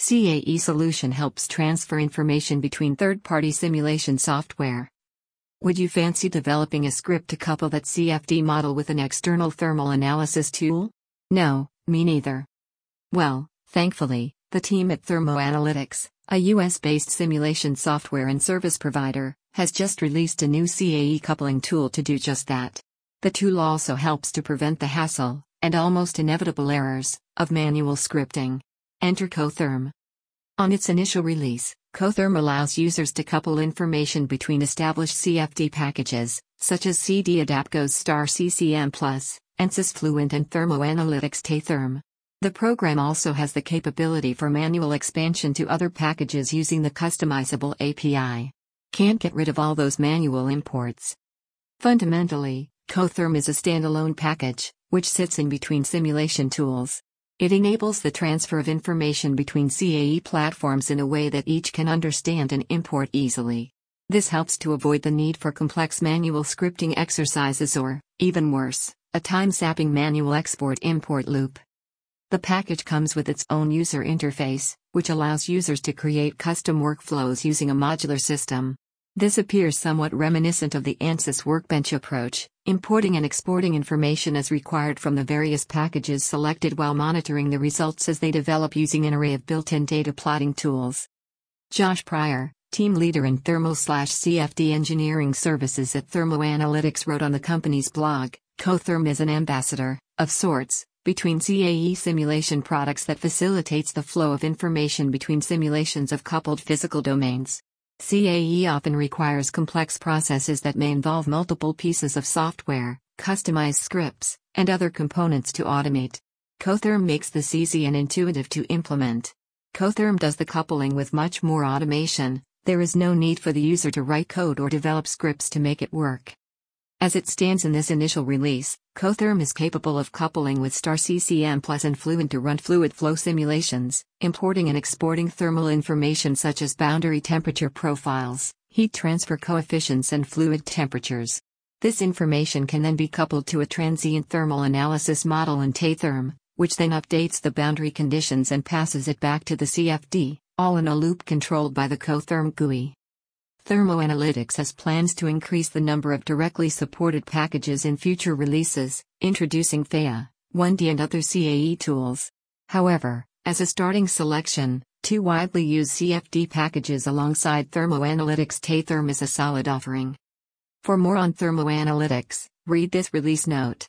CAE solution helps transfer information between third-party simulation software. Would you fancy developing a script to couple that CFD model with an external thermal analysis tool? No, me neither. Well, thankfully, the team at ThermoAnalytics, a US-based simulation software and service provider, has just released a new CAE coupling tool to do just that. The tool also helps to prevent the hassle, and almost inevitable errors, of manual scripting. Enter Cotherm. On its initial release, Cotherm allows users to couple information between established CFD packages, such as CD Adapco's Star CCM+, Ansys Fluent and ThermoAnalytics Taytherm. The program also has the capability for manual expansion to other packages using the customizable API. Can't get rid of all those manual imports. Fundamentally, Cotherm is a standalone package, which sits in between simulation tools. It enables the transfer of information between CAE platforms in a way that each can understand and import easily. This helps to avoid the need for complex manual scripting exercises or, even worse, a time-sapping manual export-import loop. The package comes with its own user interface, which allows users to create custom workflows using a modular system. This appears somewhat reminiscent of the Ansys Workbench approach, importing and exporting information as required from the various packages selected while monitoring the results as they develop using an array of built-in data plotting tools. Josh Pryor, team leader in Thermo/CFD engineering services at ThermoAnalytics, wrote on the company's blog, "Cotherm is an ambassador, of sorts, between CAE simulation products that facilitates the flow of information between simulations of coupled physical domains. CAE often requires complex processes that may involve multiple pieces of software, customized scripts, and other components to automate. Cotherm makes this easy and intuitive to implement. Cotherm does the coupling with much more automation. There is no need for the user to write code or develop scripts to make it work." As it stands in this initial release, Cotherm is capable of coupling with Star CCM+ and Fluent to run fluid flow simulations, importing and exporting thermal information such as boundary temperature profiles, heat transfer coefficients and fluid temperatures. This information can then be coupled to a transient thermal analysis model in Taytherm, which then updates the boundary conditions and passes it back to the CFD, all in a loop controlled by the Cotherm GUI. ThermoAnalytics has plans to increase the number of directly supported packages in future releases, introducing Theia, 1D and other CAE tools. However, as a starting selection, two widely used CFD packages alongside ThermoAnalytics Taytherm is a solid offering. For more on ThermoAnalytics, read this release note.